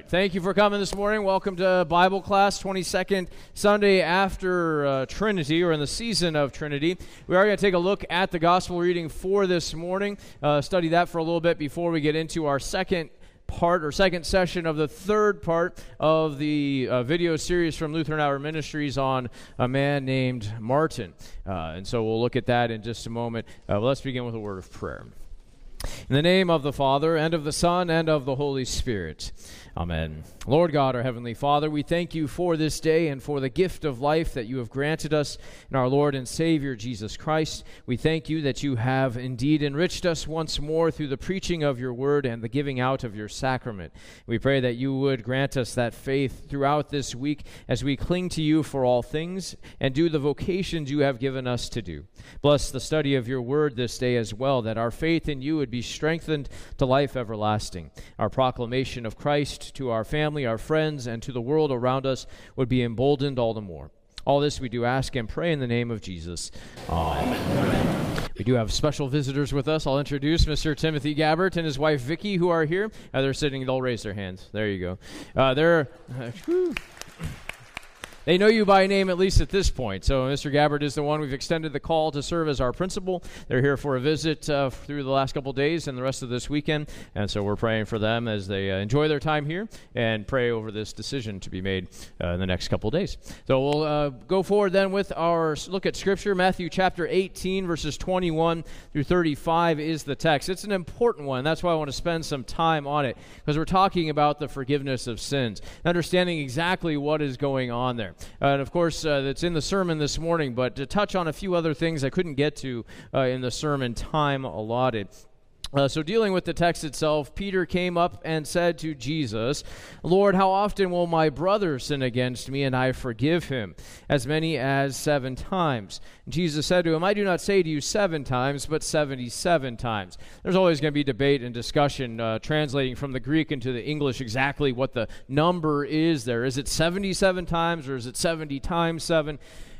Thank you for coming this morning. Welcome to Bible class, 22nd Sunday after Trinity, or in the season of Trinity. We are going to take a look at the gospel reading for this morning, study that for a little bit before we get into our second session of the third part of the video series from Lutheran Hour Ministries on a man named Martin. And so we'll look at that in just a moment. Let's begin with a word of prayer. In the name of the Father, and of the Son, and of the Holy Spirit. Amen. Lord God, our Heavenly Father, we thank you for this day and for the gift of life that you have granted us in our Lord and Savior, Jesus Christ. We thank you that you have indeed enriched us once more through the preaching of your word and the giving out of your sacrament. We pray that you would grant us that faith throughout this week as we cling to you for all things and do the vocations you have given us to do. Bless the study of your word this day as well, that our faith in you would be strengthened to life everlasting. Our proclamation of Christ to our family, our friends, and to the world around us would be emboldened all the more. All this we do ask and pray in the name of Jesus. Amen. We do have special visitors with us. I'll introduce Mr. Timothy Gabbert and his wife Vicki, who are here. They're sitting. They'll raise their hands. There you go. They know you by name, at least at this point. So Mr. Gabbert is the one we've extended the call to serve as our principal. They're here for a visit through the last couple days and the rest of this weekend. And so we're praying for them as they enjoy their time here and pray over this decision to be made in the next couple days. So we'll go forward then with our look at Scripture. Matthew chapter 18, verses 21 through 35 is the text. It's an important one. That's why I want to spend some time on it, because we're talking about the forgiveness of sins, understanding exactly what is going on there. And of course, it's in the sermon this morning, but to touch on a few other things I couldn't get to in the sermon time allotted. So dealing with the text itself, Peter came up and said to Jesus, "Lord, how often will my brother sin against me and I forgive him? As many as 7 times. And Jesus said to him, I do not say to you 7 times, but 77 times. There's always going to be debate and discussion translating from the Greek into the English exactly what the number is there. Is it 77 times or is it 70 times 7?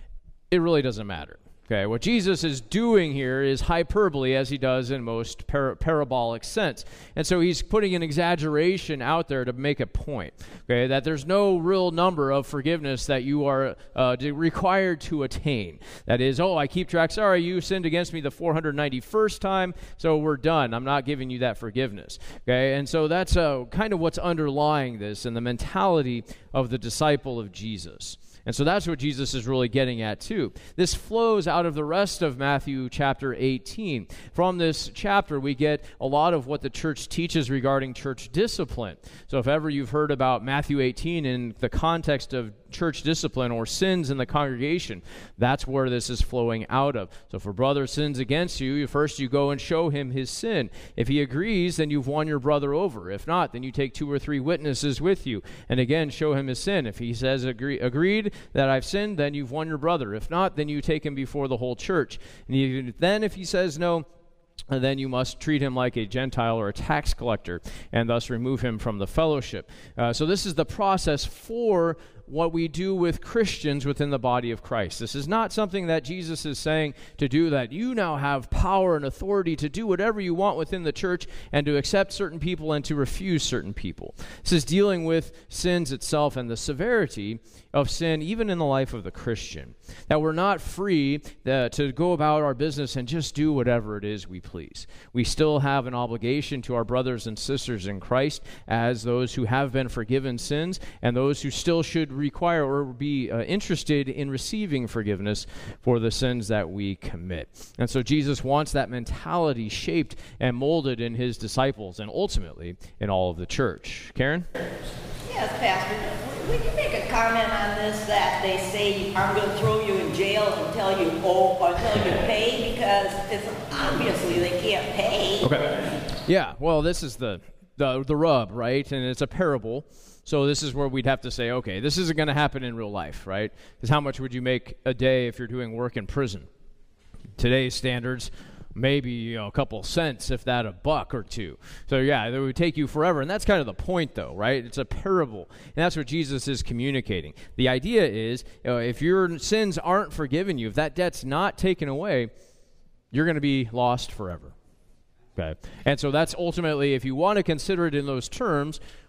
It really doesn't matter. Okay, what Jesus is doing here is hyperbole, as he does in most parabolic sense. And so he's putting an exaggeration out there to make a point, okay, that there's no real number of forgiveness that you are required to attain. That is, I keep track, sorry, you sinned against me the 491st time, so we're done. I'm not giving you that forgiveness. Okay, and so that's kind of what's underlying this and the mentality of the disciple of Jesus. And so that's what Jesus is really getting at too. This flows out of the rest of Matthew chapter 18. From this chapter, we get a lot of what the church teaches regarding church discipline. So if ever you've heard about Matthew 18 in the context of church discipline or sins in the congregation, that's where this is flowing out of. So if a brother sins against you, first you go and show him his sin. If he agrees, then you've won your brother over. If not, then you take 2 or 3 witnesses with you and again show him his sin. If he says agreed that I've sinned, then you've won your brother. If not, then you take him before the whole church. And even then, if he says no, then you must treat him like a Gentile or a tax collector and thus remove him from the fellowship. So this is the process for what we do with Christians within the body of Christ. This is not something that Jesus is saying to do, that you now have power and authority to do whatever you want within the church and to accept certain people and to refuse certain people. This is dealing with sins itself and the severity of sin even in the life of the Christian. That we're not free to go about our business and just do whatever it is we please. We still have an obligation to our brothers and sisters in Christ as those who have been forgiven sins and those who still should require or be interested in receiving forgiveness for the sins that we commit. And so Jesus wants that mentality shaped and molded in his disciples and ultimately in all of the church. Karen? Yes, Pastor. Would you make a comment on this, that they say, I'm going to throw you in jail until you owe or until you pay, because it's obviously they can't pay. Okay. Yeah, well, this is the rub, right? And it's a parable. So this is where we'd have to say, okay, this isn't going to happen in real life, right? Because how much would you make a day if you're doing work in prison? Today's standards, maybe a couple cents, if that, $1 or $2. So yeah, it would take you forever. And that's kind of the point, though, right? It's a parable. And that's what Jesus is communicating. The idea is, if your sins aren't forgiven you, if that debt's not taken away, you're going to be lost forever. Okay. And so that's ultimately, if you want to consider it in those terms,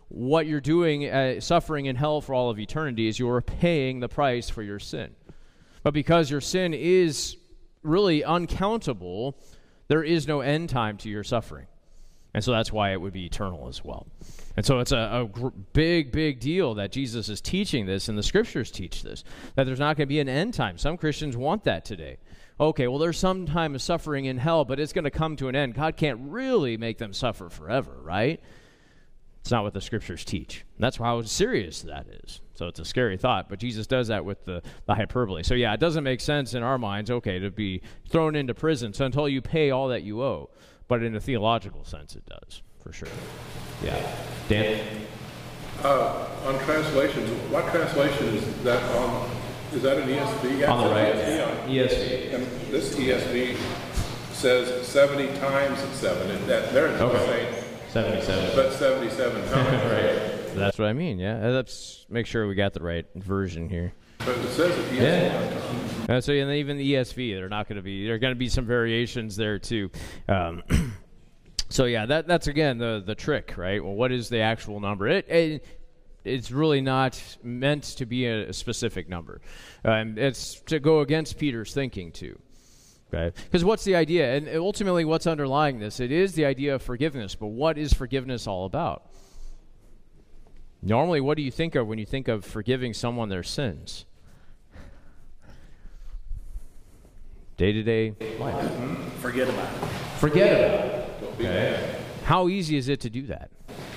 what you're doing, suffering in hell for all of eternity, is you're paying the price for your sin. But because your sin is really uncountable, there is no end time to your suffering. And so that's why it would be eternal as well. And so it's a big, big deal that Jesus is teaching this, and the Scriptures teach this, that there's not going to be an end time. Some Christians want that today. Okay, well, there's some time of suffering in hell, but it's going to come to an end. God can't really make them suffer forever, right? It's not what the Scriptures teach. And that's how serious that is. So it's a scary thought, but Jesus does that with the hyperbole. So yeah, it doesn't make sense in our minds, okay, to be thrown into prison until you pay all that you owe. But in a theological sense, it does, for sure. Yeah. Dan? On translations, what translation is that on? Is that an ESV? On the right. ESV. And this ESV says 70 times 7. They're saying 77. But 77 times. Right. That's what I mean, yeah. Let's make sure we got the right version here. But it says it ESV. Yeah. So and even the ESV, there are going to be some variations there too. So yeah, that's again the trick, right? Well, what is the actual number? It's really not meant to be a specific number. It's to go against Peter's thinking too. Okay? Because what's the idea? And ultimately what's underlying this? It is the idea of forgiveness, but what is forgiveness all about? Normally, what do you think of when you think of forgiving someone their sins? Day-to-day life. Forget about it. Forget about it. Okay. How easy is it to do that?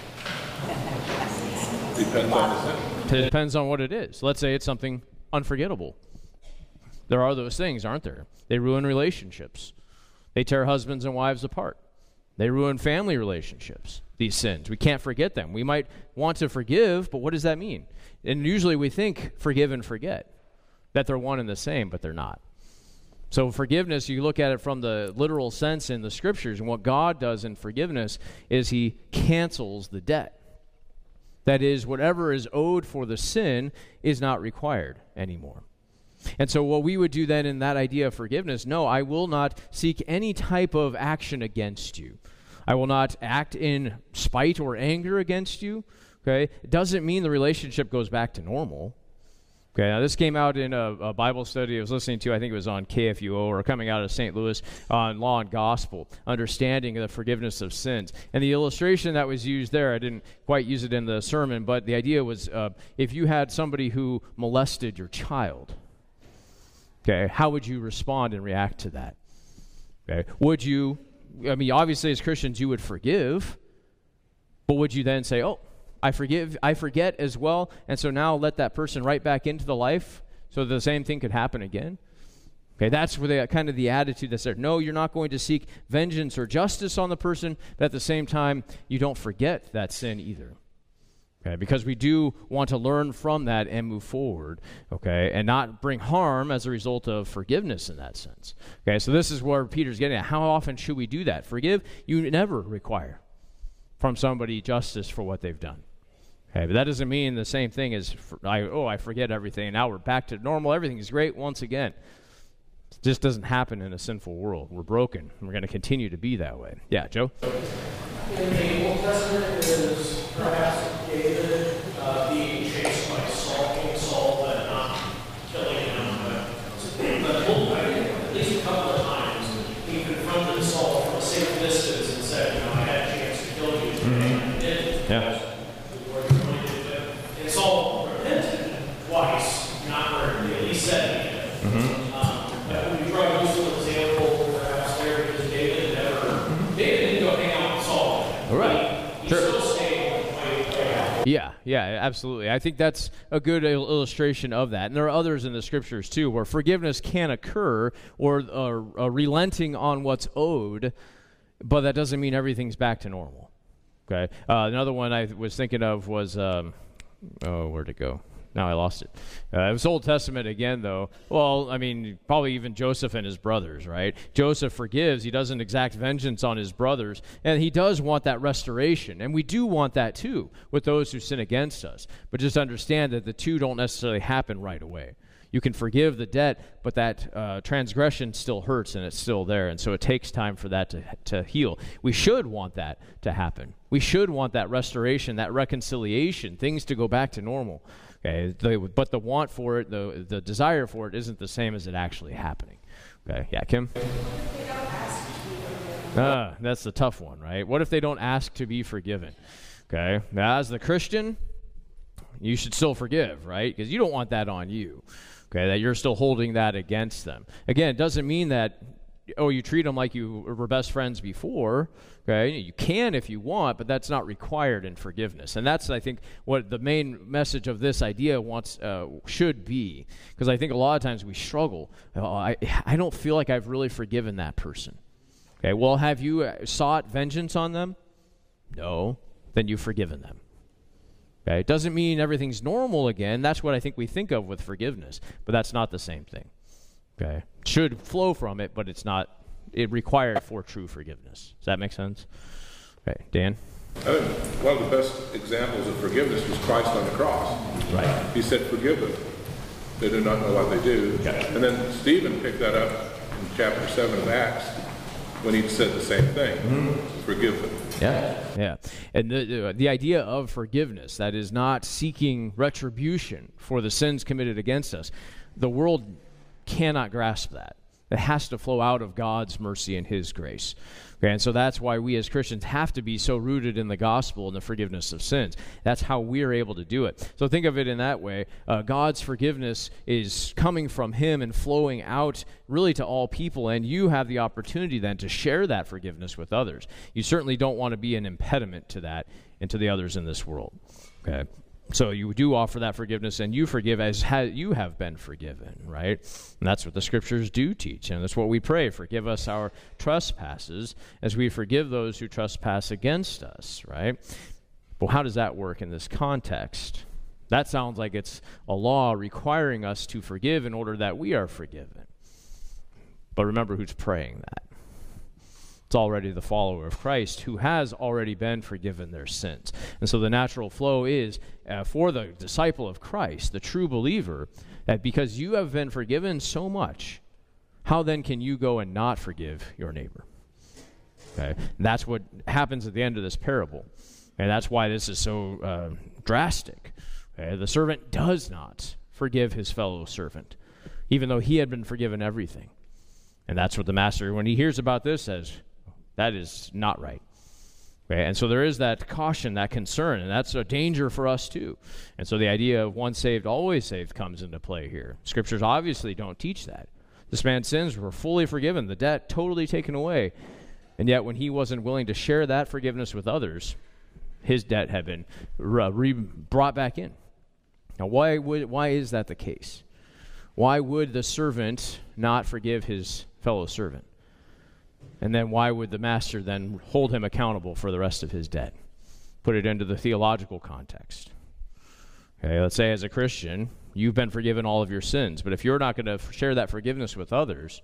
Depends on the sin. It depends on what it is. Let's say it's something unforgettable. There are those things, aren't there? They ruin relationships. They tear husbands and wives apart. They ruin family relationships, these sins. We can't forget them. We might want to forgive, but what does that mean? And usually we think forgive and forget, that they're one and the same, but they're not. So forgiveness, you look at it from the literal sense in the Scriptures, and what God does in forgiveness is He cancels the debt. That is, whatever is owed for the sin is not required anymore. And so what we would do then in that idea of forgiveness, no, I will not seek any type of action against you. I will not act in spite or anger against you. Okay? It doesn't mean the relationship goes back to normal. Okay, now this came out in a Bible study I was listening to, I think it was on KFUO or coming out of St. Louis on Law and Gospel, understanding the forgiveness of sins. And the illustration that was used there, I didn't quite use it in the sermon, but the idea was if you had somebody who molested your child, okay, how would you respond and react to that? Okay, would you, I mean, obviously as Christians you would forgive, but would you then say, oh, I forget as well, and so now let that person right back into the life so the same thing could happen again? Okay, that's where kind of the attitude that's there. No, you're not going to seek vengeance or justice on the person, but at the same time, you don't forget that sin either. Okay, because we do want to learn from that and move forward, okay, and not bring harm as a result of forgiveness in that sense. Okay, so this is where Peter's getting at. How often should we do that? Forgive, you never require from somebody justice for what they've done. Okay, but that doesn't mean the same thing as, I forget everything, and now we're back to normal, everything is great once again. It just doesn't happen in a sinful world. We're broken, and we're going to continue to be that way. Yeah, Joe? In the Old Testament, is perhaps David being chased by King Saul, but not killing him. But at least a couple of times, he confronted Saul from a safe distance and said, I had a chance to kill you today, and I didn't. Yeah. And Saul repented twice, not where he said he did. That would be probably a useful example, perhaps, there, because David didn't go hang out with Saul. All right. He still stayed way out. Yeah, absolutely. I think that's a good illustration of that. And there are others in the Scriptures, too, where forgiveness can occur or relenting on what's owed, but that doesn't mean everything's back to normal. Okay. Another one I was thinking of was, where'd it go? Now I lost it. It was Old Testament again, though. Well, I mean, probably even Joseph and his brothers, right? Joseph forgives. He doesn't exact vengeance on his brothers, and he does want that restoration. And we do want that, too, with those who sin against us. But just understand that the two don't necessarily happen right away. You can forgive the debt, but that transgression still hurts and it's still there. And so it takes time for that to heal. We should want that to happen. We should want that restoration, that reconciliation, things to go back to normal. Okay, but the want for it, the desire for it isn't the same as it actually happening. Okay, yeah, Kim? That's the tough one, right? What if they don't ask to be forgiven? Okay, now as the Christian, you should still forgive, right? Because you don't want that on you, okay, that you're still holding that against them. Again, it doesn't mean that, you treat them like you were best friends before, okay? You can if you want, but that's not required in forgiveness. And that's, I think, what the main message of this idea should be. Because I think a lot of times we struggle. I don't feel like I've really forgiven that person. Okay, well, have you sought vengeance on them? No. Then you've forgiven them. Okay, it doesn't mean everything's normal again. That's what I think we think of with forgiveness. But that's not the same thing. Okay, it should flow from it, but it's not. It required for true forgiveness. Does that make sense? Okay, Dan? I think one of the best examples of forgiveness was Christ on the cross. Right. He said, forgive them. They do not know what they do. Okay. And then Stephen picked that up in chapter 7 of Acts when he said the same thing. Forgive them. Yeah. And the idea of forgiveness, that is not seeking retribution for the sins committed against us, the world cannot grasp that. It has to flow out of God's mercy and His grace. Okay, and so that's why we as Christians have to be so rooted in the gospel and the forgiveness of sins. That's how we are able to do it. So think of it in that way. God's forgiveness is coming from Him and flowing out really to all people, and you have the opportunity then to share that forgiveness with others. You certainly don't want to be an impediment to that and to the others in this world. Okay. So you do offer that forgiveness, and you forgive as you have been forgiven, right? And that's what the Scriptures do teach, and that's what we pray. Forgive us our trespasses as we forgive those who trespass against us, right? Well, how does that work in this context? That sounds like it's a law requiring us to forgive in order that we are forgiven. But remember who's praying that. It's already the follower of Christ who has already been forgiven their sins. And so the natural flow is for the disciple of Christ, the true believer, that because you have been forgiven so much, how then can you go and not forgive your neighbor? Okay, and that's what happens at the end of this parable. And that's why this is so drastic. Okay? The servant does not forgive his fellow servant, even though he had been forgiven everything. And that's what the master, when he hears about this, says, that is not right. Okay, and so there is that caution, that concern, and that's a danger for us too. And so the idea of once saved, always saved comes into play here. Scriptures obviously don't teach that. This man's sins were fully forgiven, the debt totally taken away, and yet when he wasn't willing to share that forgiveness with others, his debt had been brought back in. Now, why is that the case? Why would the servant not forgive his fellow servant? And then why would the master then hold him accountable for the rest of his debt? Put it into the theological context. Okay, let's say as a Christian, you've been forgiven all of your sins, but if you're not going to share that forgiveness with others,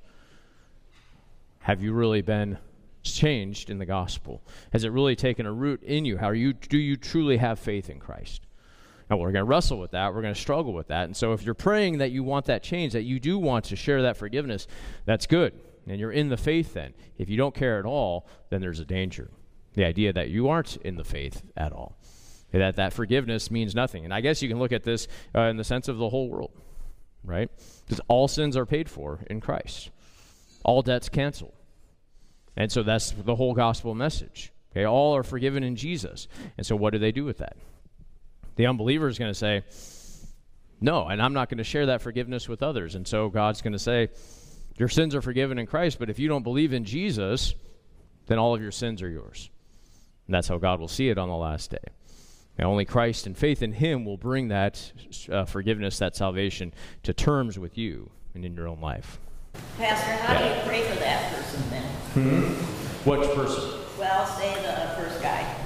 have you really been changed in the gospel? Has it really taken a root in you? Do you truly have faith in Christ? Now, we're going to wrestle with that. We're going to struggle with that. And so if you're praying that you want that change, that you do want to share that forgiveness, that's good. And you're in the faith then. If you don't care at all, then there's a danger. The idea that you aren't in the faith at all. That forgiveness means nothing. And I guess you can look at this in the sense of the whole world, right? Because all sins are paid for in Christ. All debts canceled. And so that's the whole gospel message. Okay, all are forgiven in Jesus. And so what do they do with that? The unbeliever is going to say, no, and I'm not going to share that forgiveness with others. And so God's going to say, your sins are forgiven in Christ, but if you don't believe in Jesus, then all of your sins are yours. And that's how God will see it on the last day. And only Christ and faith in Him will bring that forgiveness, that salvation, to terms with you and in your own life. Pastor, how do you pray for that person then? Which person? Well, say the first guy.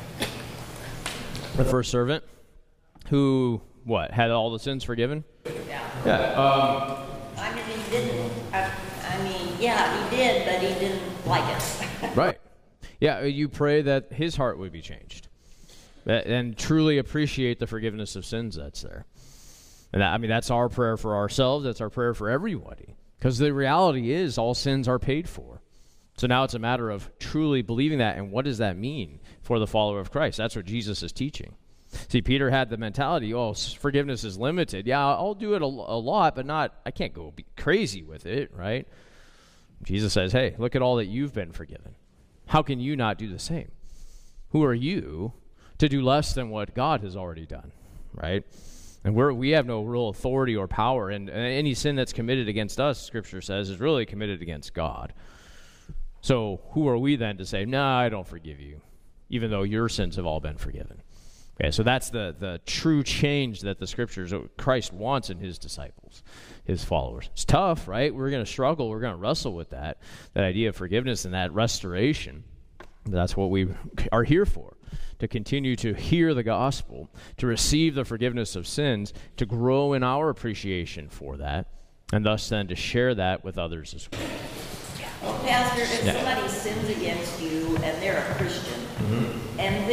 The first servant who, had all the sins forgiven? Yeah. I mean, he didn't. He did, but he didn't like it. Right. Yeah, you pray that his heart would be changed and truly appreciate the forgiveness of sins that's there. And that's our prayer for ourselves. That's our prayer for everybody. Because the reality is all sins are paid for. So now it's a matter of truly believing that, and what does that mean for the follower of Christ? That's what Jesus is teaching. See, Peter had the mentality, forgiveness is limited. Yeah, I'll do it a lot, but I can't go be crazy with it, right? Jesus says, hey, look at all that you've been forgiven. How can you not do the same? Who are you to do less than what God has already done, right? And we have no real authority or power, and any sin that's committed against us, Scripture says, is really committed against God. So who are we then to say, no, I don't forgive you, even though your sins have all been forgiven? Okay, so that's the true change that the Scriptures, Christ wants in his disciples, his followers. It's tough, right? We're going to struggle. We're going to wrestle with that idea of forgiveness and that restoration. That's what we are here for, to continue to hear the gospel, to receive the forgiveness of sins, to grow in our appreciation for that, and thus then to share that with others as well. Well, Pastor, if somebody sins against you and they're a Christian, and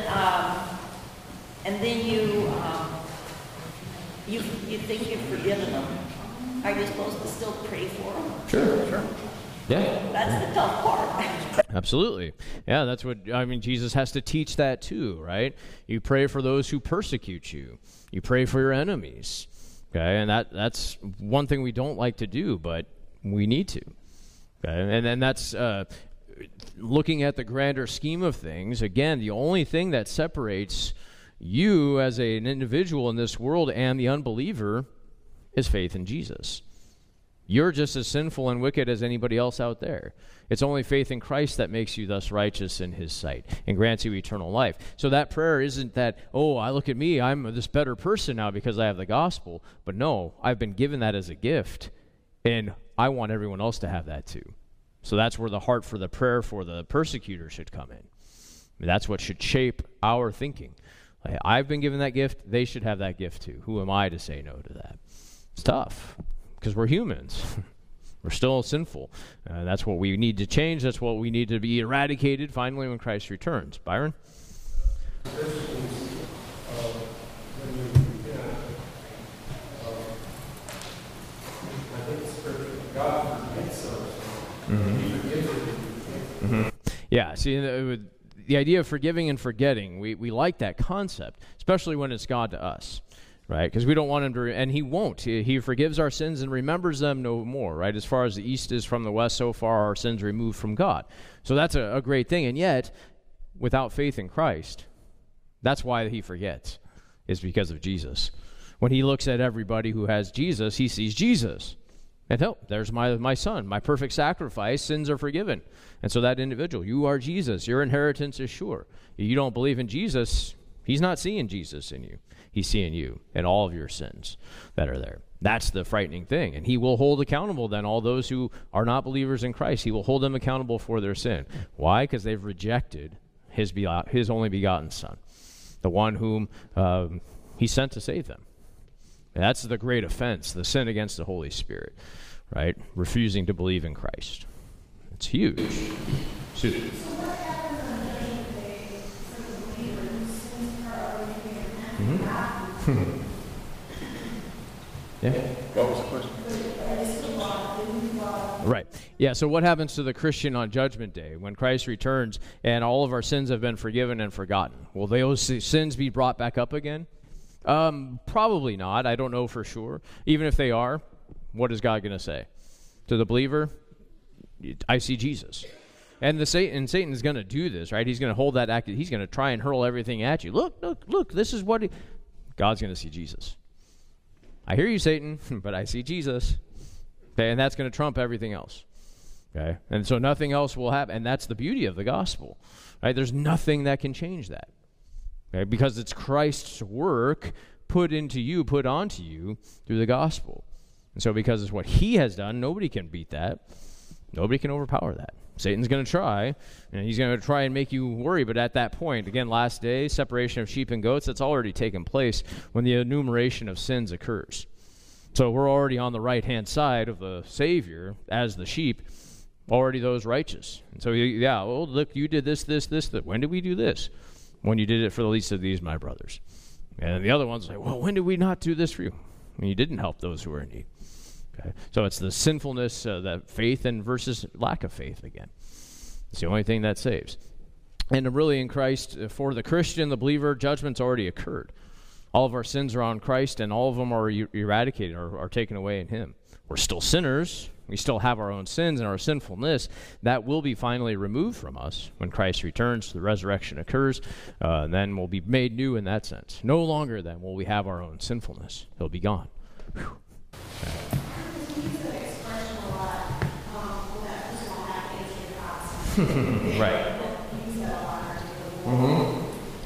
then you think you've forgiven them, are you supposed to still pray for them? Sure. Yeah. That's the tough part. Absolutely. Yeah, that's what, Jesus has to teach that too, right? You pray for those who persecute you. You pray for your enemies. Okay, and that's one thing we don't like to do, but we need to. Okay, and then that's looking at the grander scheme of things. Again, the only thing that separates you as an individual in this world and the unbeliever is faith in Jesus. You're just as sinful and wicked as anybody else out there. It's only faith in Christ that makes you thus righteous in his sight and grants you eternal life. So that prayer isn't that, I look at me, I'm this better person now because I have the gospel. But no, I've been given that as a gift, and I want everyone else to have that too. So that's where the heart for the prayer for the persecutor should come in. That's what should shape our thinking. I've been given that gift, they should have that gift too. Who am I to say no to that? It's tough. Because we're humans. We're still sinful. That's what we need to change. That's what we need to be eradicated finally when Christ returns. Byron? Yeah, see, the idea of forgiving and forgetting, we like that concept, especially when it's God to us. Right, because we don't want him to, and he won't. He forgives our sins and remembers them no more, right? As far as the east is from the west, so far our sins removed from God. So that's a great thing. And yet, without faith in Christ, that's why he forgets, is because of Jesus. When he looks at everybody who has Jesus, he sees Jesus. And there's my son, my perfect sacrifice, sins are forgiven. And so that individual, you are Jesus, your inheritance is sure. You don't believe in Jesus, he's not seeing Jesus in you. He's seeing you and all of your sins that are there. That's the frightening thing. And he will hold accountable then all those who are not believers in Christ. He will hold them accountable for their sin. Why? Because they've rejected his only begotten Son, the one whom he sent to save them. And that's the great offense, the sin against the Holy Spirit, right? Refusing to believe in Christ. It's huge. Susan. Yeah. What was the question? Right. Yeah, so what happens to the Christian on Judgment Day when Christ returns and all of our sins have been forgiven and forgotten? Will those sins be brought back up again? Probably not. I don't know for sure. Even if they are, what is God going to say? To the believer, I see Jesus. And Satan is going to do this, right? He's going to hold that act. He's going to try and hurl everything at you. Look, this is what God's going to see Jesus. I hear you, Satan, but I see Jesus. Okay, and that's going to trump everything else. Okay, and so nothing else will happen. And that's the beauty of the gospel, right? There's nothing that can change that. Okay, because it's Christ's work put onto you through the gospel. And so because it's what he has done, nobody can beat that. Nobody can overpower that. Satan's going to try, and he's going to try and make you worry. But at that point, again, last day, separation of sheep and goats, that's already taken place when the enumeration of sins occurs. So we're already on the right-hand side of the Savior as the sheep, already those righteous. And so, look, you did this. When did we do this? When you did it for the least of these, my brothers. And the other ones say, well, when did we not do this for you? when you didn't help those who were in need. Okay? So it's the sinfulness, that faith and versus lack of faith again. It's the only thing that saves. And really in Christ, for the Christian, the believer, judgment's already occurred. All of our sins are on Christ, and all of them are eradicated, or are taken away in him. We're still sinners. We still have our own sins and our sinfulness. That will be finally removed from us when Christ returns, the resurrection occurs, and then we'll be made new in that sense. No longer then will we have our own sinfulness. It'll be gone. Whew. Right. Mm-hmm.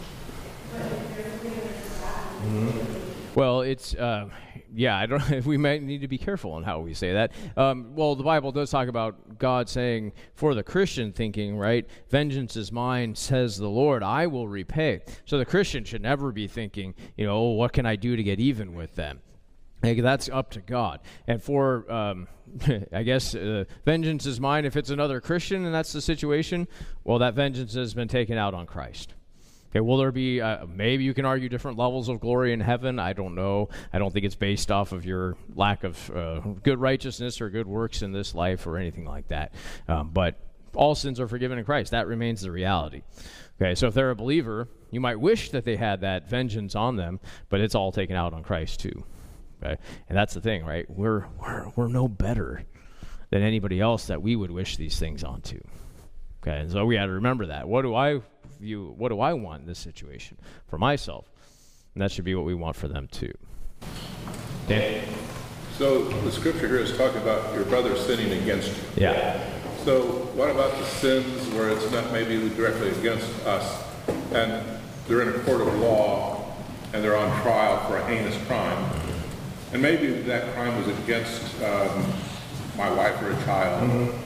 Well, it's, I don't. We might need to be careful on how we say that. Well, the Bible does talk about God saying, for the Christian thinking, right, vengeance is mine, says the Lord, I will repay. So the Christian should never be thinking, what can I do to get even with them? That's up to God. And for, I guess, vengeance is mine if it's another Christian and that's the situation, well, that vengeance has been taken out on Christ. Okay, will there be, maybe you can argue different levels of glory in heaven? I don't know. I don't think it's based off of your lack of good righteousness or good works in this life or anything like that. But all sins are forgiven in Christ. That remains the reality. Okay, so if they're a believer, you might wish that they had that vengeance on them, but it's all taken out on Christ too. Okay, and that's the thing, right? We're no better than anybody else that we would wish these things onto. Okay, and so we got to remember that. What do I want in this situation for myself? And that should be what we want for them too. Dan? So the scripture here is talking about your brother sinning against you. Yeah. So what about the sins where it's not maybe directly against us, and they're in a court of law, and they're on trial for a heinous crime, and maybe that crime was against my wife or a child. Mm-hmm.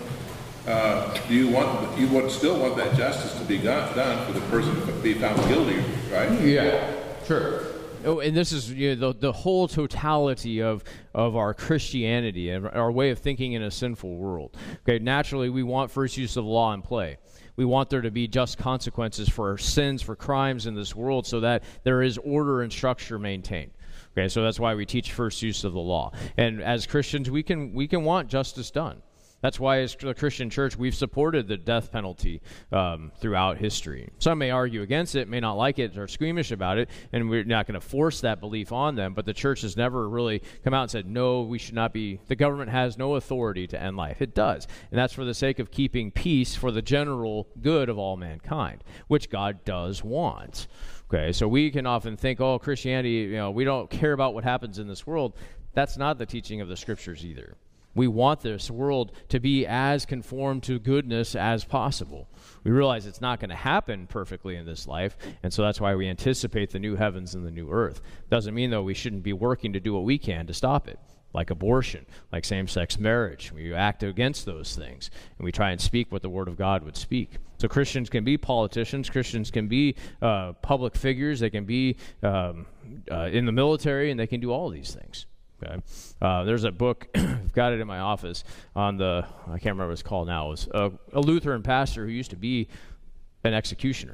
You would still want that justice to be done for the person to be found guilty, right? Yeah, sure. Oh, and this is the whole totality of our Christianity and our way of thinking in a sinful world. Okay, naturally we want first use of law in play. We want there to be just consequences for our sins, for crimes in this world, so that there is order and structure maintained. Okay, so that's why we teach first use of the law. And as Christians, we can want justice done. That's why as the Christian church, we've supported the death penalty throughout history. Some may argue against it, may not like it, or squeamish about it, and we're not going to force that belief on them, but the church has never really come out and said, no, we should not be, the government has no authority to end life. It does, and that's for the sake of keeping peace for the general good of all mankind, which God does want. Okay, so we can often think, Christianity, we don't care about what happens in this world. That's not the teaching of the scriptures either. We want this world to be as conformed to goodness as possible. We realize it's not going to happen perfectly in this life, and so that's why we anticipate the new heavens and the new earth. Doesn't mean, though, we shouldn't be working to do what we can to stop it, like abortion, like same-sex marriage. We act against those things, and we try and speak what the Word of God would speak. So Christians can be politicians. Christians can be public figures. They can be in the military, and they can do all these things. Okay. There's a book, I've got it in my office, on I can't remember what it's called now. It was a Lutheran pastor who used to be an executioner.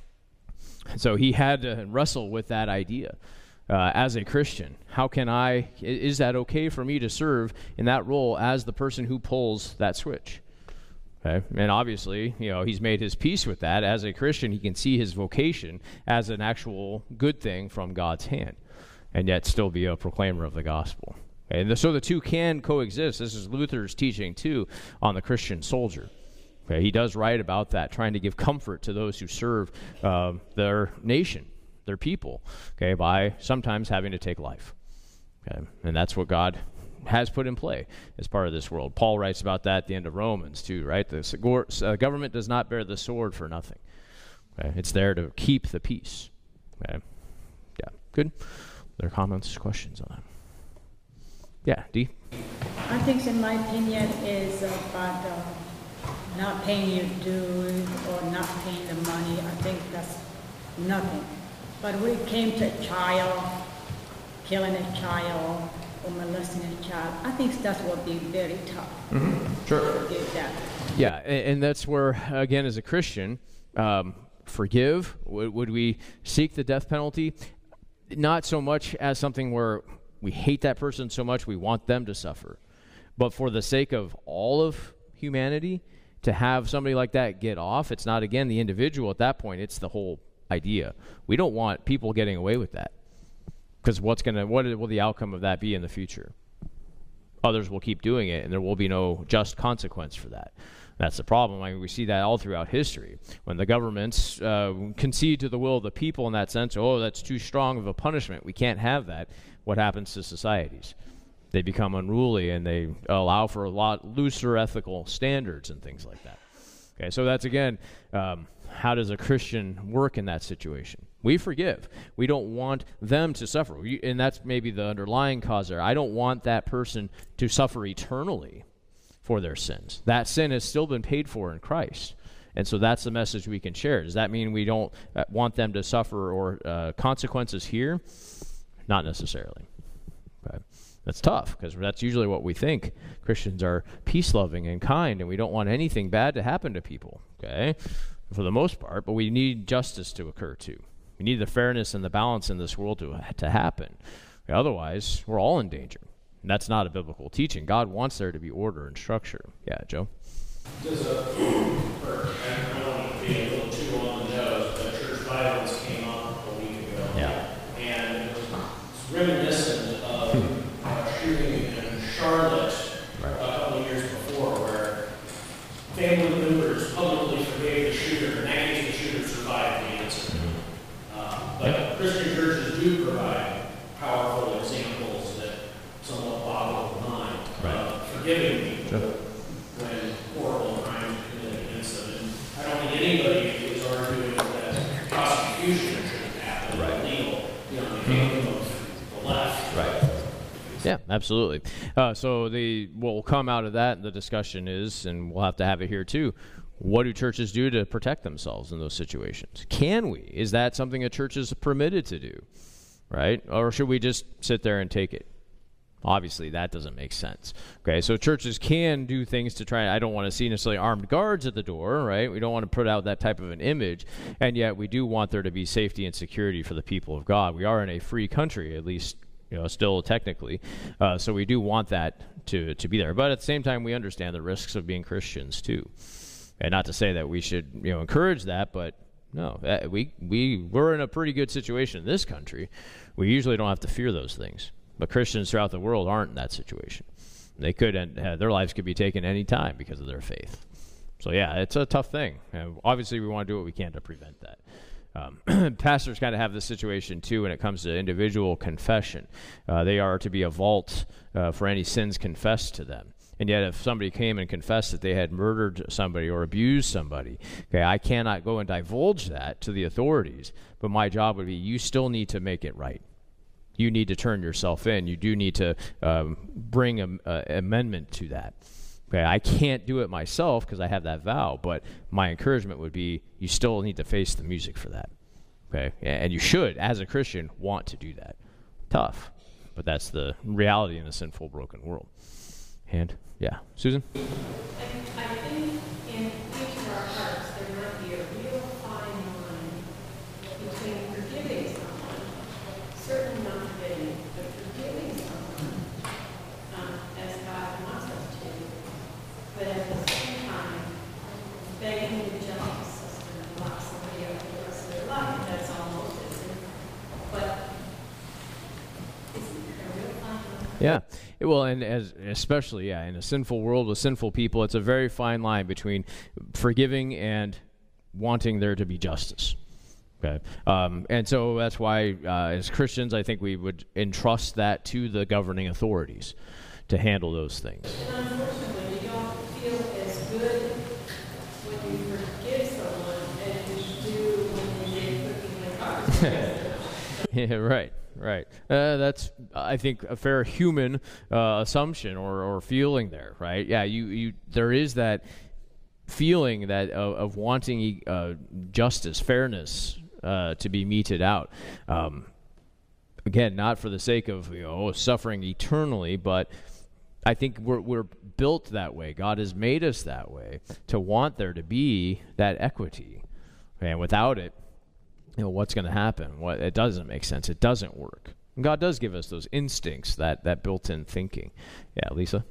So he had to wrestle with that idea. As a Christian, is that okay for me to serve in that role as the person who pulls that switch? Okay. And obviously, he's made his peace with that. As a Christian, he can see his vocation as an actual good thing from God's hand, and yet still be a proclaimer of the gospel. Okay? And so the two can coexist. This is Luther's teaching, too, on the Christian soldier. Okay? He does write about that, trying to give comfort to those who serve their nation, their people, okay, by sometimes having to take life. Okay? And that's what God has put in play as part of this world. Paul writes about that at the end of Romans, too, right? The government does not bear the sword for nothing. Okay? It's there to keep the peace. Okay? Yeah, good. Their comments, questions on that? Yeah, Dee? I think, in my opinion, is about not paying your dues or not paying the money. I think that's nothing. But when it came to a child, killing a child or molesting a child, I think that would be very tough. Mm-hmm. Sure. Forgive that. Yeah, and that's where, again, as a Christian, forgive. Would we seek the death penalty? Not so much as something where we hate that person so much we want them to suffer. But for the sake of all of humanity, to have somebody like that get off, it's not, again, the individual at that point, it's the whole idea. We don't want people getting away with that. Because what will the outcome of that be in the future? Others will keep doing it, and there will be no just consequence for that. That's the problem. I mean, we see that all throughout history. When the governments concede to the will of the people in that sense, oh, that's too strong of a punishment, we can't have that, what happens to societies? They become unruly, and they allow for a lot looser ethical standards and things like that. Okay, so that's, again, how does a Christian work in that situation? We forgive. We don't want them to suffer. And that's maybe the underlying cause there. I don't want that person to suffer eternally for their sins. That sin has still been paid for in Christ. And so that's the message we can share. Does that mean we don't want them to suffer or consequences here? Not necessarily. Okay. That's tough, because that's usually what we think. Christians are peace-loving and kind, and we don't want anything bad to happen to people, okay, for the most part, but we need justice to occur too. We need the fairness and the balance in this world to happen. Okay, otherwise, we're all in danger. And that's not a biblical teaching. God wants there to be order and structure. Yeah, Joe? Does I don't want to be a little too on the nose, but church violence came up a week ago. Yeah. And it's reminiscent of a shooting in Charlotte a couple of years before, where family members publicly forgave the shooter, and that case the shooter survived the incident. But Christian churches do provide powerful examples that somewhat boggle the mind of forgiving people when horrible crimes are committed against them. And I don't think anybody is arguing that prosecution shouldn't happen, legal, the kingdom of the left. Right. Yeah, absolutely. So what will come out of that, the discussion is, and we'll have to have it here too, what do churches do to protect themselves in those situations? Can we? Is that something a church is permitted to do? Right? Or should we just sit there and take it? Obviously, that doesn't make sense. Okay, so churches can do things to try. I don't want to see necessarily armed guards at the door, right? We don't want to put out that type of an image, and yet we do want there to be safety and security for the people of God. We are in a free country, at least, still technically, so we do want that to be there. But at the same time, we understand the risks of being Christians too, and not to say that we should encourage that, but no, we're in a pretty good situation in this country. We usually don't have to fear those things. But Christians throughout the world aren't in that situation. They could, their lives could be taken any time because of their faith. So yeah, it's a tough thing. Obviously, we want to do what we can to prevent that. Pastors kind of have this situation too when it comes to individual confession. They are to be a vault for any sins confessed to them. And yet if somebody came and confessed that they had murdered somebody or abused somebody, okay, I cannot go and divulge that to the authorities, but my job would be, you still need to make it right. You need to turn yourself in. You do need to bring an amendment to that. Okay, I can't do it myself because I have that vow, but my encouragement would be, you still need to face the music for that. Okay, and you should, as a Christian, want to do that. Tough, but that's the reality in a sinful, broken world. And yeah, Susan? I think in each of our hearts there might be a real fine line between forgiving someone, certainly not forgetting, but forgiving someone as God wants us to, but at the same time begging the justice system to lock somebody up for the rest of their life. That's almost it. But isn't there a real fine line? Yeah. Well, and especially in a sinful world with sinful people, it's a very fine line between forgiving and wanting there to be justice. Okay, and so that's why, as Christians, I think we would entrust that to the governing authorities to handle those things. And unfortunately, you don't feel as good when you forgive someone as you do when you get cooking in the car. Yeah, right. That's, I think, a fair human assumption or feeling there, right? Yeah, you there is that feeling that of wanting justice, fairness to be meted out. Again, not for the sake of suffering eternally, but I think we're built that way. God has made us that way to want there to be that equity, and without it, what's going to happen? It doesn't make sense. It doesn't work. And God does give us those instincts, that built-in thinking. Yeah, Lisa?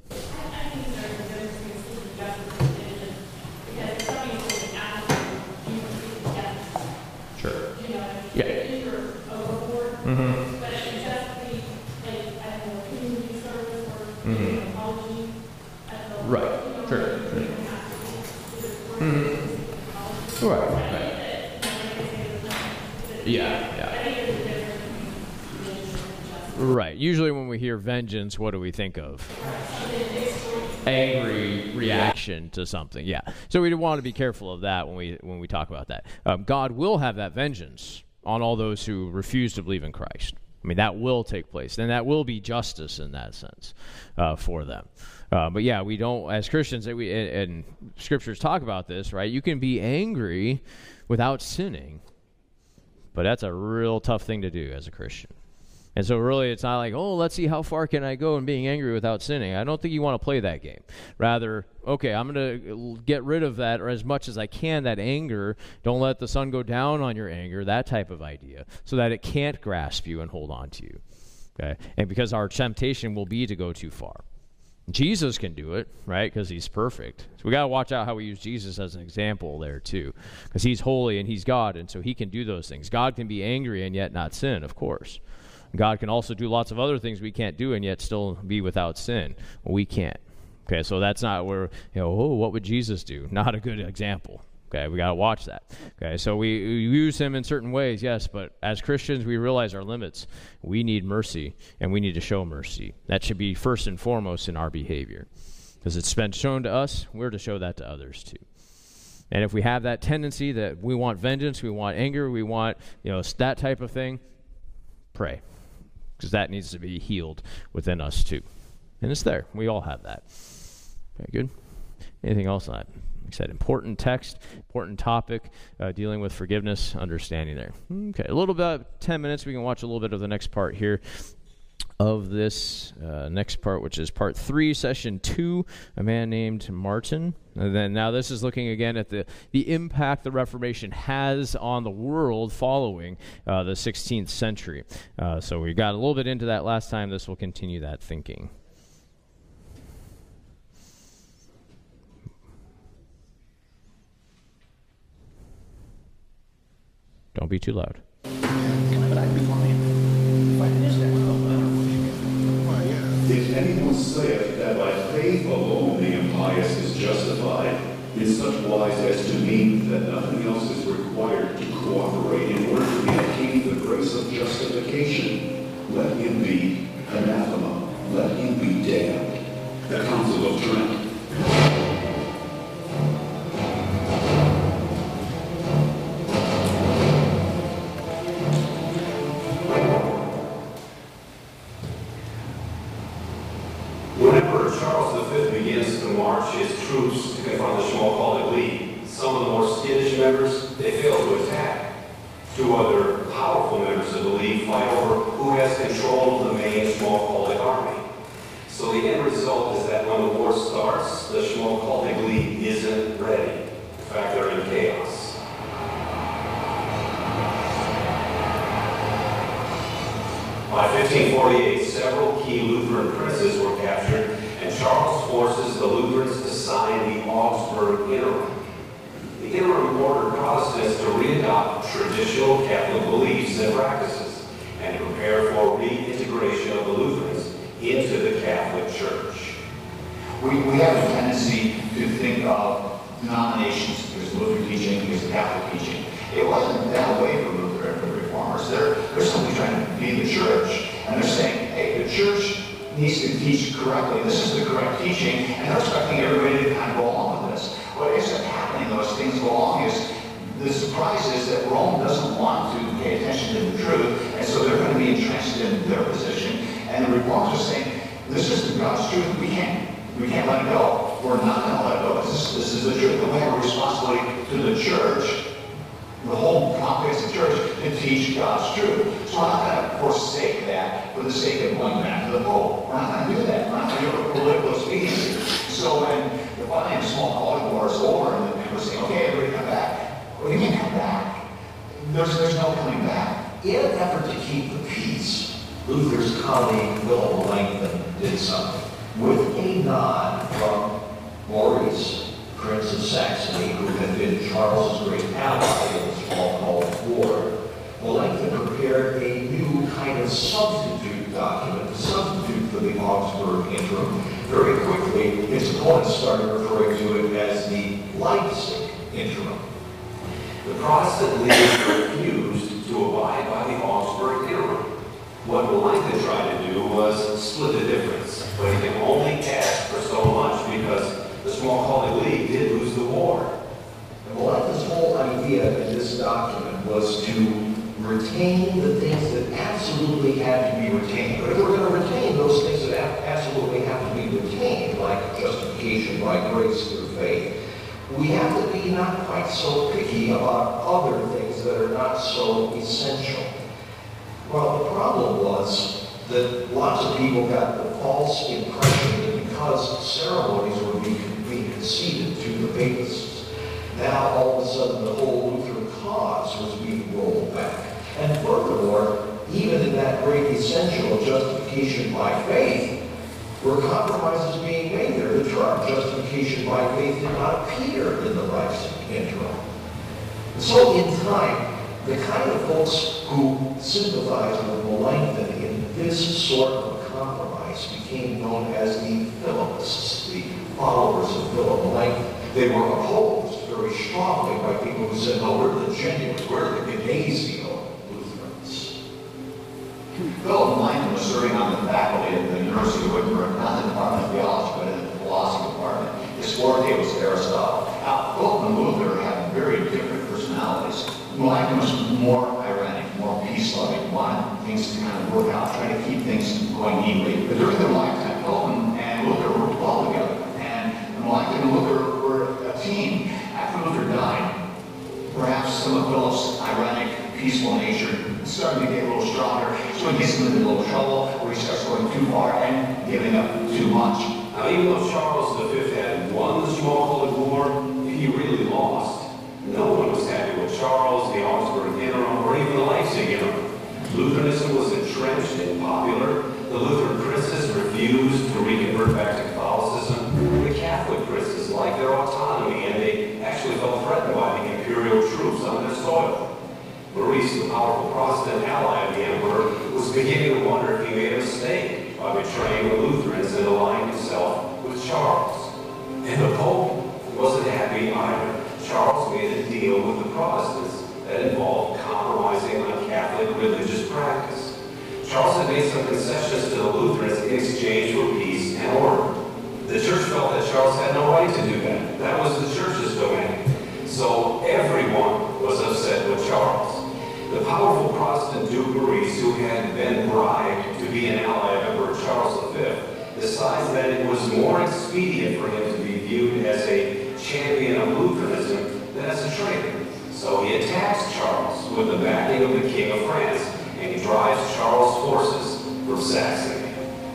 Sure. Yeah. Mm-hmm. Mm-hmm. Right. Sure. Mm-hmm. Right. Yeah. Right. Usually when we hear vengeance, what do we think of? Angry reaction to something. Yeah. So we want to be careful of that when we talk about that. God will have that vengeance on all those who refuse to believe in Christ. I mean, that will take place. And that will be justice in that sense for them. But yeah, we don't, as Christians, and scriptures talk about this, right? You can be angry without sinning, but that's a real tough thing to do as a Christian. And so really it's not like, oh, let's see how far can I go in being angry without sinning. I don't think you want to play that game. Rather, okay, I'm going to get rid of that, or as much as I can, that anger. Don't let the sun go down on your anger, that type of idea, so that it can't grasp you and hold on to you. Okay? And because our temptation will be to go too far. Jesus can do it, right, because he's perfect. So we got to watch out how we use Jesus as an example there, too, because he's holy and he's God, and so he can do those things. God can be angry and yet not sin, of course. God can also do lots of other things we can't do and yet still be without sin. Well, we can't. Okay, so that's not where, what would Jesus do? Not a good example. Okay, we got to watch that. Okay, so we use him in certain ways, yes, but as Christians, we realize our limits. We need mercy, and we need to show mercy. That should be first and foremost in our behavior. Because it's been shown to us, we're to show that to others too. And if we have that tendency that we want vengeance, we want anger, we want that type of thing, pray. Because that needs to be healed within us too. And it's there. We all have that. Okay, good. Anything else on that? Like I said, important text, important topic, dealing with forgiveness, understanding there. Okay, a little bit, 10 minutes. We can watch a little bit of the next part here of this next part, which is part 3, session 2, a man named Martin. And then now this is looking again at the impact the Reformation has on the world following the 16th century. So we got a little bit into that last time. This will continue that thinking. Don't be too loud. If anyone saith that by faith alone the impious is justified, in such wise as to mean that nothing else is required to cooperate in order to be obtained the grace of justification, let him be anathema, let him be damned. The Council of Trent. His troops to confront the Schmalkaldic League. Some of the more skittish members, they fail to attack. 2 other powerful members of the League fight over who has control of the main Schmalkaldic army. So the end result is that when the war starts, the Schmalkaldic League isn't ready. In fact, they're in chaos. By 1548, several key Lutheran princes were captured, and Charles forces the Lutherans to sign the Augsburg Interim. The Interim ordered Protestants to readopt traditional Catholic beliefs and practices and to prepare for reintegration of the Lutherans into the Catholic Church. We have a tendency to think of denominations. There's Lutheran teaching, there's Catholic teaching. It wasn't that way for Luther and the Reformers. They're simply trying to be the church, and they're saying, hey, the church needs to teach correctly. This is the correct teaching, and they're expecting everybody to kind of go along with this. What ends up happening though as things go along is the surprise is that Rome doesn't want to pay attention to the truth, and so they're going to be entrenched in their position. And the Reformers are saying, this is the God's truth. We can't let it go. We're not going to let it go. This is the truth. And we have a responsibility to the church, the whole comprehensive church, to teach God's truth. So we're not going to forsake that for the sake of going back to the Pope. We're not going to do that. We're not going to do a political expediency. So when the fighting of Schmalkaldic war is over and the people are saying, okay, everybody come back. Well, you can come back. There's no coming back. In an effort to keep the peace, Luther's colleague Philip Melanchthon did something. With a nod from Maurice, Prince of Saxony, who had been Charles's great ally in the Small College War, Melanchthon prepared a new kind of substitute document, a substitute for the Augsburg Interim. Very quickly, his opponents started referring to it as the Leipzig Interim. The Protestant leaders refused to abide by the Augsburg Interim. What Melanchthon tried to do was split the difference, but he can only ask for so much because the Small College League did lose the war. And Melanchthon's whole idea in this document was to retain the things that absolutely had to be retained. But if we're going to retain those things that absolutely have to be retained, like justification by grace through faith, we have to be not quite so picky about other things that are not so essential. Well, the problem was that lots of people got the false impression that because ceremonies were being conceded to the papists, now all of a sudden the whole Lutheran cause was being rolled back. And furthermore, even in that great essential justification by faith, were compromises being made there. The term justification by faith did not appear in the Leipzig Interim. And so in time, the kind of folks who sympathized with Melanchthon in this sort of compromise became known as the Philippists, the followers of Philip Melanchthon. They were opposed very strongly by people who said, no, we're the genuine, we're the Ignazio Lutherans. Philip Melanchthon was serving on the faculty at the University of Wittenberg, not in the Department of Theology, but in the philosophy department. His forte was Aristotle. Now, Philip and Luther had very different personalities. Melanchthon was more ironic, more peace-loving, wanted things to kind of work out, trying to keep things going neatly. But during their lifetime, Philip and Luther worked well together. And Melanchthon and Luther were a team. After Luther died, perhaps some of Philip's ironic, peaceful nature started to get a little stronger. So he gets into a little trouble where he starts going too far and giving up too much. Now, even though Charles V had won the Small College War, he really lost. No one was happy with Charles, the Augsburg Interim, or even the Leipzig Interim. Lutheranism was entrenched and popular. The Lutheran princes refused to reconvert back to Catholicism. The Catholic princes liked their autonomy, and they actually felt threatened by the imperial troops on their soil. Maurice, the powerful Protestant ally of the emperor, was beginning to wonder if he made a mistake by betraying the Lutherans and aligning himself with Charles. And the Pope wasn't happy either. Charles made a deal with the Protestants that involved compromising on Catholic religious practice. Charles had made some concessions to the Lutherans in exchange for peace and order. The church felt that Charles had no right to do that. That was the church's domain. So everyone was upset with Charles. The powerful Protestant Duke Maurice, who had been bribed to be an ally of Emperor Charles V, decides that it was more expedient for him to be viewed as a champion of Lutheranism than as a traitor. So he attacks Charles with the backing of the King of France, and he drives Charles' forces from Saxony.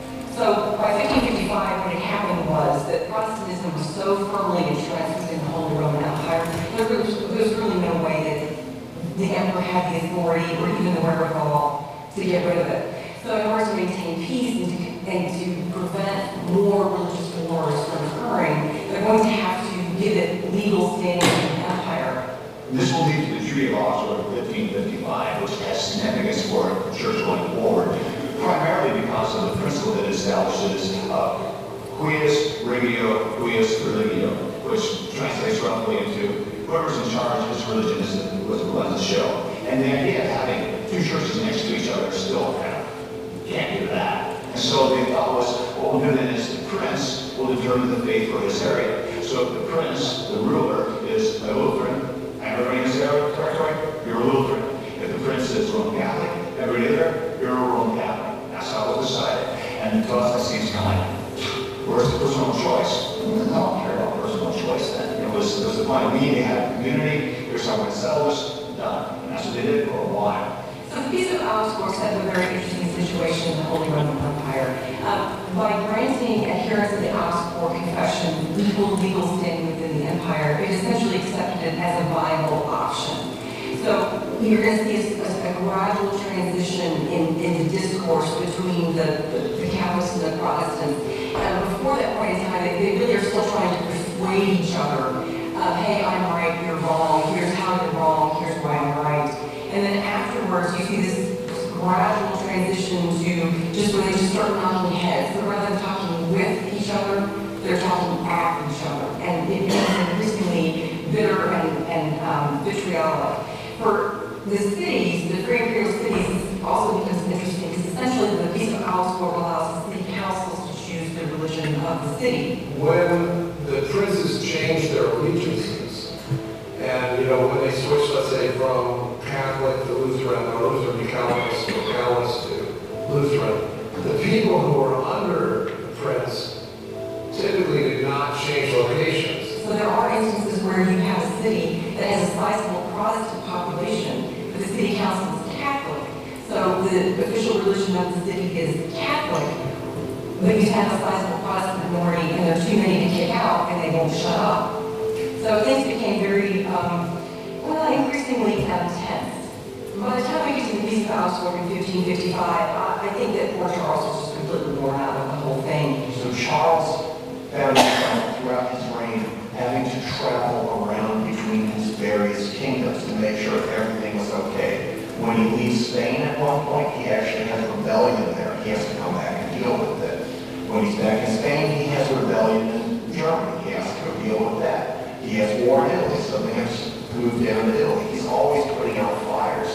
So by 1555, what had happened was that Protestantism was so firmly entrenched within the Holy Roman Empire, there was really no way that the emperor had the authority or even the wherewithal to get rid of it. So in order to maintain peace and to prevent more religious wars from occurring, they're going to have to give it legal standing in the empire. This will lead to the Treaty of Oxford of 1555, which has significance for the church going forward, primarily because of the principle that establishes cuius regio, cuius religio, which translates roughly into whoever's in charge of his religion is what it runs the show. And the idea of having two churches next to each other is still kind of, can't do that. And so the thought was, what we'll do then is the prince will determine the faith for his area. So if the prince, the ruler, is a Lutheran, and everybody in his territory, you're a Lutheran. If the prince is Roman Catholic, everybody there, you're a Roman Catholic. That's how it was decided. And to us, that seems kind of like, where's the personal choice? I don't care about personal choice then. There was the point we need to have a community, here's how we're going to settle this, done. And that's what they did for a while. So the Peace of Augsburg set up a very interesting situation in the Holy Roman Empire. By granting adherence to the Augsburg Confession legal standing within the empire, it essentially accepted it as a viable option. So you're going to see a gradual transition in the discourse between the Catholics and the Protestants. Before that point in time, they really are still trying to persuade each other. Hey, I'm right, you're wrong. Here's how you're wrong. Here's why I'm right. And then afterwards, you see this gradual transition to just where they just start knocking heads. So rather than talking with each other, they're talking at each other. And it becomes increasingly bitter and vitriolic. For the cities, the three imperial cities, this also becomes interesting because essentially the Peace of Augsburg allows the city councils to choose the religion of the city. When the princes changed their allegiances, and when they switched, let's say, from Catholic to Lutheran, or Lutheran to Calvinist, or Calvinist to Lutheran, the people who were under the prince typically did not change locations. So there are instances where you have a city that has a sizable Protestant population, but the city council is Catholic. So the official religion of the city is Catholic, but you have a sizable Protestant minority, and there's too many to kick out, and they won't shut up. So things became very, increasingly tense. By the time we get to the Peace of Augsburg in 1555, I think that poor Charles was just completely worn out of the whole thing. So Charles found himself throughout his reign having to travel around between his various kingdoms to make sure everything was okay. When he leaves Spain at one point, he actually has rebellion there. He has to come back and deal with it. When he's back in Spain, he has rebellion in Germany. He has to go deal with that. He has war in Italy, so they have to move down to Italy. He's always putting out fires.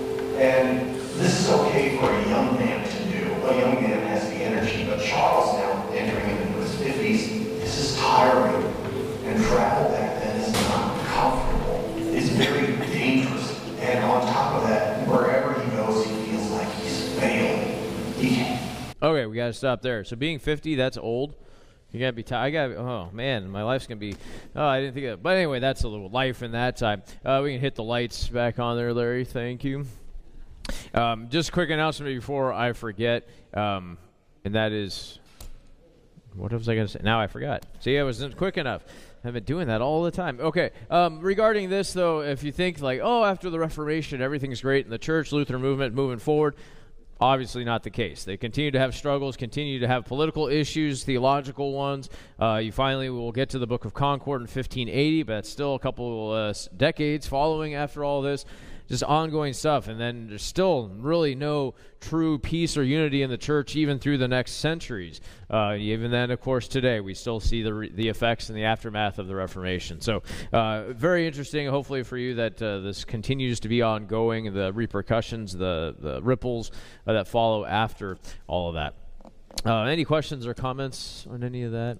And this is okay for a young man to do. A young man has the energy, but Charles now entering into his 50s, this is tiring. And travel back then is not comfortable. It's very dangerous. And on top of that, wherever he goes, he feels like he's failing. Okay, we got to stop there. So being 50, that's old. You got to be tired. Oh, man, my life's going to be, I didn't think of it. But anyway, that's a little life in that time. We can hit the lights back on there, Larry. Thank you. Just a quick announcement before I forget, and that is, what was I going to say? Now I forgot. See, I wasn't quick enough. I've been doing that all the time. Okay, regarding this, though, if you think like, after the Reformation, everything's great in the church, Lutheran movement moving forward, obviously not the case. They continue to have struggles, continue to have political issues, theological ones. You finally will get to the Book of Concord in 1580, but it's still a couple decades following after all this. Just ongoing stuff, and then there's still really no true peace or unity in the church even through the next centuries. Even then, of course, today we still see the effects and the aftermath of the Reformation. So very interesting, hopefully for you, that this continues to be ongoing, the repercussions, the ripples that follow after all of that. Any questions or comments on any of that?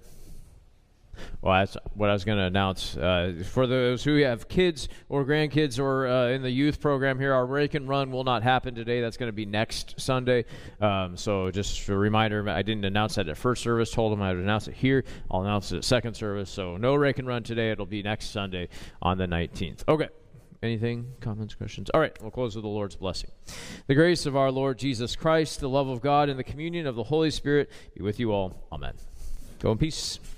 Well, that's what I was going to announce. For those who have kids or grandkids or in the youth program here, our Rake and Run will not happen today. That's going to be next Sunday. So just a reminder, I didn't announce that at first service. Told them I would announce it here. I'll announce it at second service. So no Rake and Run today. It'll be next Sunday on the 19th. Okay. Anything? Comments, questions? All right. We'll close with the Lord's blessing. The grace of our Lord Jesus Christ, the love of God, and the communion of the Holy Spirit be with you all. Amen. Go in peace.